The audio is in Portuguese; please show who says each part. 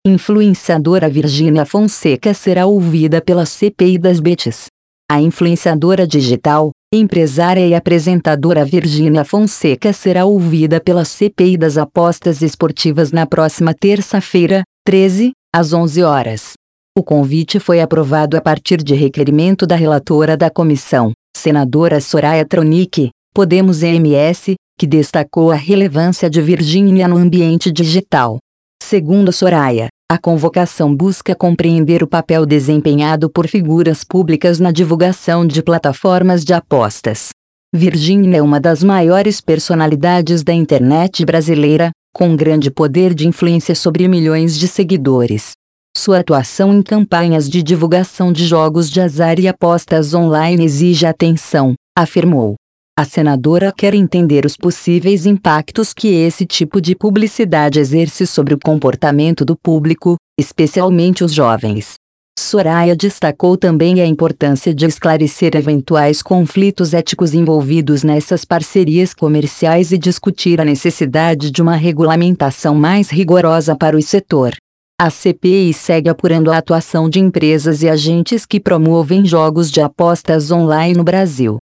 Speaker 1: Influenciadora Virgínia Fonseca será ouvida pela CPI das Bets. A influenciadora digital, empresária e apresentadora Virgínia Fonseca será ouvida pela CPI das apostas esportivas na próxima terça-feira, 13, às 11 horas. O convite foi aprovado a partir de requerimento da relatora da comissão, senadora Soraya Tronic, Podemos-MS, que destacou a relevância de Virgínia no ambiente digital. Segundo Soraya, a convocação busca compreender o papel desempenhado por figuras públicas na divulgação de plataformas de apostas. Virgínia é uma das maiores personalidades da internet brasileira, com grande poder de influência sobre milhões de seguidores. Sua atuação em campanhas de divulgação de jogos de azar e apostas online exige atenção, afirmou. A senadora quer entender os possíveis impactos que esse tipo de publicidade exerce sobre o comportamento do público, especialmente os jovens. Soraya destacou também a importância de esclarecer eventuais conflitos éticos envolvidos nessas parcerias comerciais e discutir a necessidade de uma regulamentação mais rigorosa para o setor. A CPI segue apurando a atuação de empresas e agentes que promovem jogos de apostas online no Brasil.